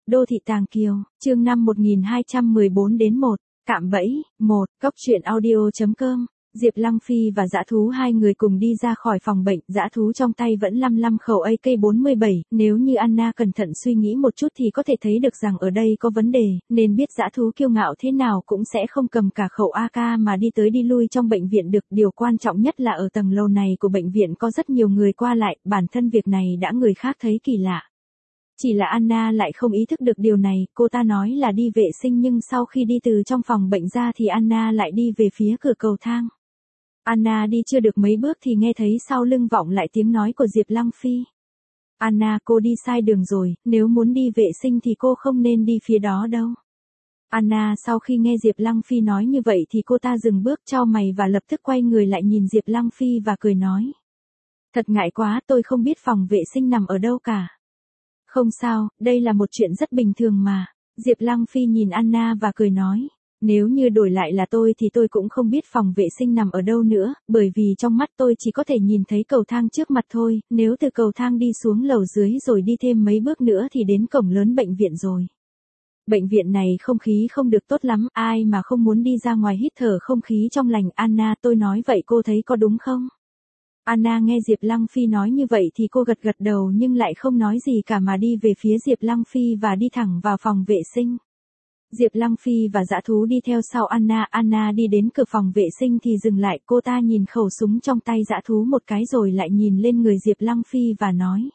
Đô thị Tàng Kiều, chương 5 1214-1, cạm bẫy, 1, cốc truyện audio.com. Diệp Lăng Phi và dã thú hai người cùng đi ra khỏi phòng bệnh, dã thú trong tay vẫn lăm khẩu AK-47, nếu như Anna cẩn thận suy nghĩ một chút thì có thể thấy được rằng ở đây có vấn đề, nên biết dã thú kiêu ngạo thế nào cũng sẽ không cầm cả khẩu AK mà đi tới đi lui trong bệnh viện được. Điều quan trọng nhất là ở tầng lầu này của bệnh viện có rất nhiều người qua lại, bản thân việc này đã người khác thấy kỳ lạ. Chỉ là Anna lại không ý thức được điều này, cô ta nói là đi vệ sinh nhưng sau khi đi từ trong phòng bệnh ra thì Anna lại đi về phía cửa cầu thang. Anna đi chưa được mấy bước thì nghe thấy sau lưng vọng lại tiếng nói của Diệp Lăng Phi. Anna, cô đi sai đường rồi, nếu muốn đi vệ sinh thì cô không nên đi phía đó đâu. Anna sau khi nghe Diệp Lăng Phi nói như vậy thì cô ta dừng bước chau mày và lập tức quay người lại nhìn Diệp Lăng Phi và cười nói. Thật ngại quá, tôi không biết phòng vệ sinh nằm ở đâu cả. Không sao, đây là một chuyện rất bình thường mà. Diệp Lăng Phi nhìn Anna và cười nói. Nếu như đổi lại là tôi thì tôi cũng không biết phòng vệ sinh nằm ở đâu nữa, bởi vì trong mắt tôi chỉ có thể nhìn thấy cầu thang trước mặt thôi, nếu từ cầu thang đi xuống lầu dưới rồi đi thêm mấy bước nữa thì đến cổng lớn bệnh viện rồi. Bệnh viện này không khí không được tốt lắm, ai mà không muốn đi ra ngoài hít thở không khí trong lành. Anna, tôi nói vậy cô thấy có đúng không? Anna nghe Diệp Lăng Phi nói như vậy thì cô gật đầu nhưng lại không nói gì cả mà đi về phía Diệp Lăng Phi và đi thẳng vào phòng vệ sinh. Diệp Lăng Phi và dã thú đi theo sau Anna đi đến cửa phòng vệ sinh thì dừng lại, cô ta nhìn khẩu súng trong tay dã thú một cái rồi lại nhìn lên người Diệp Lăng Phi và nói.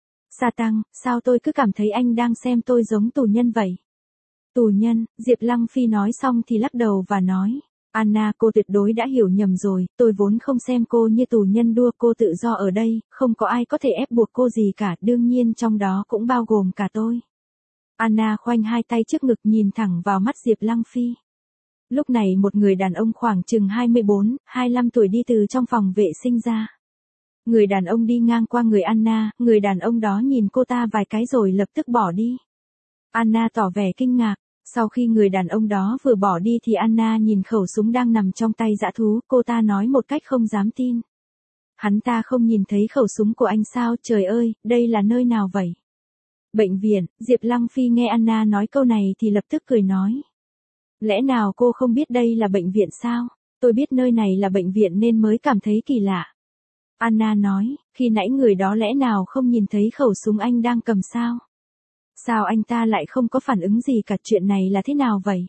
Sa tăng, sao tôi cứ cảm thấy anh đang xem tôi giống tù nhân vậy? Tù nhân, Diệp Lăng Phi nói xong thì lắc đầu và nói. Anna, cô tuyệt đối đã hiểu nhầm rồi, tôi vốn không xem cô như tù nhân đua, cô tự do ở đây, không có ai có thể ép buộc cô gì cả, đương nhiên trong đó cũng bao gồm cả tôi. Anna khoanh hai tay trước ngực nhìn thẳng vào mắt Diệp Lăng Phi. Lúc này một người đàn ông khoảng chừng 24-25 tuổi đi từ trong phòng vệ sinh ra. Người đàn ông đi ngang qua người Anna, người đàn ông đó nhìn cô ta vài cái rồi lập tức bỏ đi. Anna tỏ vẻ kinh ngạc. Sau khi người đàn ông đó vừa bỏ đi thì Anna nhìn khẩu súng đang nằm trong tay dã thú, cô ta nói một cách không dám tin. Hắn ta không nhìn thấy khẩu súng của anh sao? Trời ơi, đây là nơi nào vậy? Bệnh viện. Diệp Lăng Phi nghe Anna nói câu này thì lập tức cười nói. Lẽ nào cô không biết đây là bệnh viện sao? Tôi biết nơi này là bệnh viện nên mới cảm thấy kỳ lạ. Anna nói, khi nãy người đó lẽ nào không nhìn thấy khẩu súng anh đang cầm sao? Sao anh ta lại không có phản ứng gì cả, chuyện này là thế nào vậy?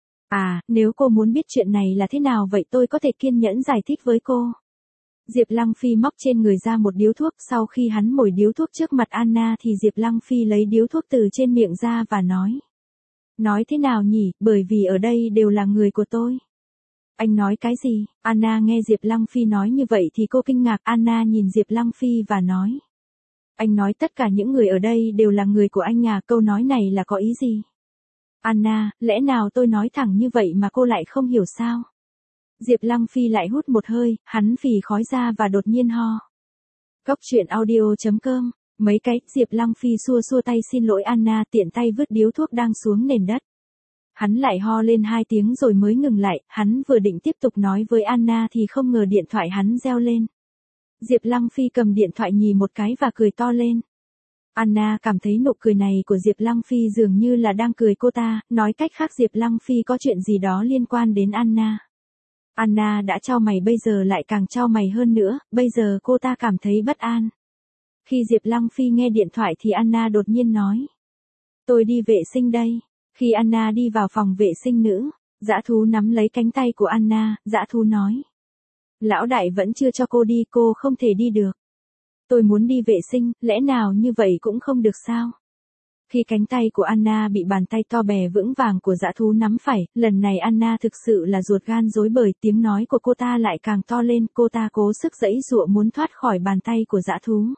À, nếu cô muốn biết chuyện này là thế nào vậy tôi có thể kiên nhẫn giải thích với cô. Diệp Lăng Phi móc trên người ra một điếu thuốc, sau khi hắn mồi điếu thuốc trước mặt Anna thì Diệp Lăng Phi lấy điếu thuốc từ trên miệng ra và nói. Nói thế nào nhỉ, bởi vì ở đây đều là người của tôi. Anh nói cái gì? Anna nghe Diệp Lăng Phi nói như vậy thì cô kinh ngạc. Anna nhìn Diệp Lăng Phi và nói. Anh nói tất cả những người ở đây đều là người của anh à, câu nói này là có ý gì? Anna, lẽ nào tôi nói thẳng như vậy mà cô lại không hiểu sao? Diệp Lăng Phi lại hút một hơi, hắn phì khói ra và đột nhiên ho. Cốc truyện audio.com. Mấy cái, Diệp Lăng Phi xua tay xin lỗi Anna, tiện tay vứt điếu thuốc đang xuống nền đất. Hắn lại ho lên 2 tiếng rồi mới ngừng lại, hắn vừa định tiếp tục nói với Anna thì không ngờ điện thoại hắn reo lên. Diệp Lăng Phi cầm điện thoại nhì một cái và cười to lên. Anna cảm thấy nụ cười này của Diệp Lăng Phi dường như là đang cười cô ta, nói cách khác Diệp Lăng Phi có chuyện gì đó liên quan đến Anna. Anna đã chau mày bây giờ lại càng chau mày hơn nữa, bây giờ cô ta cảm thấy bất an. Khi Diệp Lăng Phi nghe điện thoại thì Anna đột nhiên nói. Tôi đi vệ sinh đây. Khi Anna đi vào phòng vệ sinh nữ, dã thú nắm lấy cánh tay của Anna, dã thú nói. Lão đại vẫn chưa cho cô đi, cô không thể đi được. Tôi muốn đi vệ sinh, lẽ nào như vậy cũng không được sao? Khi cánh tay của Anna bị bàn tay to bè vững vàng của dã thú nắm phải, lần này Anna thực sự là ruột gan rối bời, tiếng nói của cô ta lại càng to lên, cô ta cố sức giãy giụa muốn thoát khỏi bàn tay của dã thú.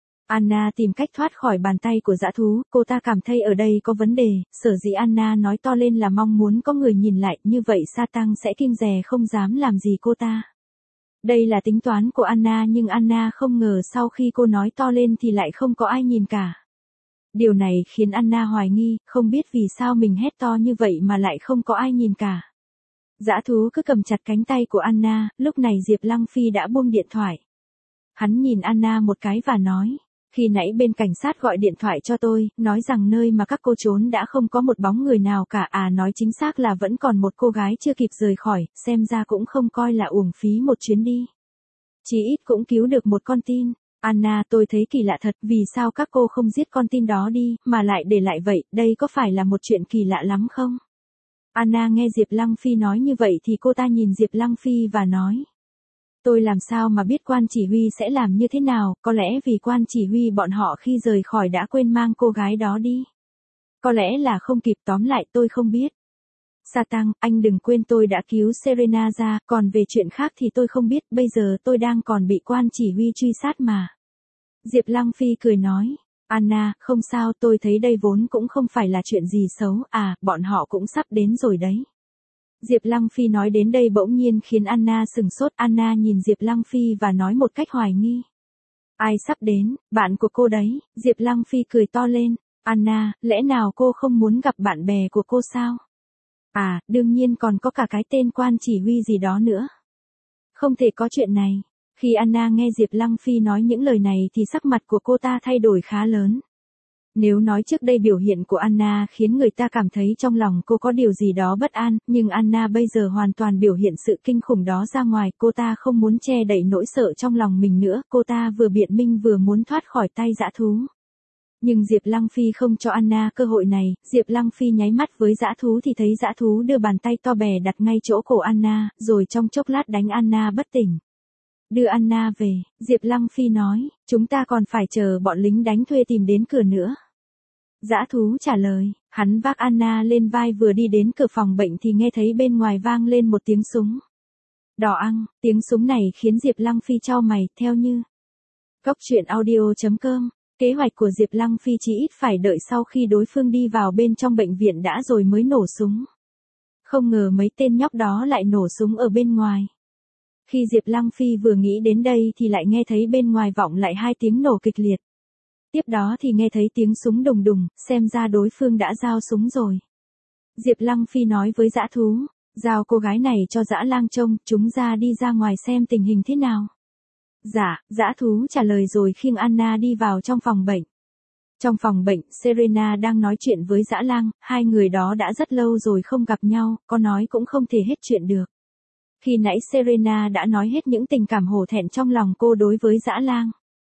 Anna tìm cách thoát khỏi bàn tay của dã thú, cô ta cảm thấy ở đây có vấn đề, sở dĩ Anna nói to lên là mong muốn có người nhìn lại, như vậy Sa Tăng sẽ kiêng dè không dám làm gì cô ta. Đây là tính toán của Anna nhưng Anna không ngờ sau khi cô nói to lên thì lại không có ai nhìn cả. Điều này khiến Anna hoài nghi, không biết vì sao mình hét to như vậy mà lại không có ai nhìn cả. Dã thú cứ cầm chặt cánh tay của Anna, lúc này Diệp Lăng Phi đã buông điện thoại. Hắn nhìn Anna một cái và nói, Khi nãy bên cảnh sát gọi điện thoại cho tôi, nói rằng nơi mà các cô trốn đã không có một bóng người nào cả, nói chính xác là vẫn còn một cô gái chưa kịp rời khỏi, xem ra cũng không coi là uổng phí một chuyến đi. Chí ít cũng cứu được một con tin. Anna, tôi thấy kỳ lạ thật, vì sao các cô không giết con tin đó đi, mà lại để lại vậy, đây có phải là một chuyện kỳ lạ lắm không? Anna nghe Diệp Lăng Phi nói như vậy thì cô ta nhìn Diệp Lăng Phi và nói. Tôi làm sao mà biết quan chỉ huy sẽ làm như thế nào, có lẽ vì quan chỉ huy bọn họ khi rời khỏi đã quên mang cô gái đó đi. Có lẽ là không kịp, tóm lại tôi không biết. Satan, anh đừng quên tôi đã cứu Serena ra, còn về chuyện khác thì tôi không biết, bây giờ tôi đang còn bị quan chỉ huy truy sát mà. Diệp Lăng Phi cười nói, Anna, không sao, tôi thấy đây vốn cũng không phải là chuyện gì xấu, bọn họ cũng sắp đến rồi đấy. Diệp Lăng Phi nói đến đây bỗng nhiên khiến Anna sừng sốt, Anna nhìn Diệp Lăng Phi và nói một cách hoài nghi. Ai sắp đến, bạn của cô đấy, Diệp Lăng Phi cười to lên, Anna, lẽ nào cô không muốn gặp bạn bè của cô sao? Đương nhiên còn có cả cái tên quan chỉ huy gì đó nữa. Không thể có chuyện này. Khi Anna nghe Diệp Lăng Phi nói những lời này thì sắc mặt của cô ta thay đổi khá lớn. Nếu nói trước đây biểu hiện của Anna khiến người ta cảm thấy trong lòng cô có điều gì đó bất an, nhưng Anna bây giờ hoàn toàn biểu hiện sự kinh khủng đó ra ngoài, cô ta không muốn che đậy nỗi sợ trong lòng mình nữa, cô ta vừa biện minh vừa muốn thoát khỏi tay dã thú. Nhưng Diệp Lăng Phi không cho Anna cơ hội này, Diệp Lăng Phi nháy mắt với dã thú thì thấy dã thú đưa bàn tay to bè đặt ngay chỗ cổ Anna, rồi trong chốc lát đánh Anna bất tỉnh. Đưa Anna về, Diệp Lăng Phi nói, chúng ta còn phải chờ bọn lính đánh thuê tìm đến cửa nữa. Dã thú trả lời, hắn vác Anna lên vai vừa đi đến cửa phòng bệnh thì nghe thấy bên ngoài vang lên một tiếng súng. Đỏ ăng, tiếng súng này khiến Diệp Lăng Phi chau mày, theo như. Cốc truyện audio.com, kế hoạch của Diệp Lăng Phi chỉ ít phải đợi sau khi đối phương đi vào bên trong bệnh viện đã rồi mới nổ súng. Không ngờ mấy tên nhóc đó lại nổ súng ở bên ngoài. Khi Diệp Lăng Phi vừa nghĩ đến đây thì lại nghe thấy bên ngoài vọng lại hai tiếng nổ kịch liệt. Tiếp đó thì nghe thấy tiếng súng đùng đùng, xem ra đối phương đã giao súng rồi. Diệp Lăng Phi nói với dã thú, giao cô gái này cho dã lang trông, chúng ra đi ra ngoài xem tình hình thế nào. Dạ, dã thú trả lời rồi khiêng Anna đi vào trong phòng bệnh. Trong phòng bệnh, Serena đang nói chuyện với dã lang, hai người đó đã rất lâu rồi không gặp nhau, có nói cũng không thể hết chuyện được. Khi nãy Serena đã nói hết những tình cảm hổ thẹn trong lòng cô đối với dã lang.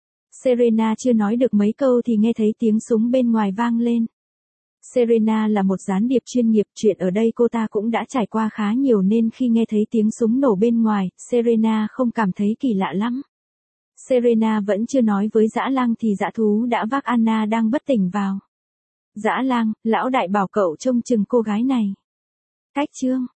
Serena chưa nói được mấy câu thì nghe thấy tiếng súng bên ngoài vang lên. Serena là một gián điệp chuyên nghiệp, chuyện ở đây cô ta cũng đã trải qua khá nhiều nên khi nghe thấy tiếng súng nổ bên ngoài, Serena không cảm thấy kỳ lạ lắm. Serena vẫn chưa nói với dã lang thì dã thú đã vác Anna đang bất tỉnh vào. Dã lang, lão đại bảo cậu trông chừng cô gái này. Cách chương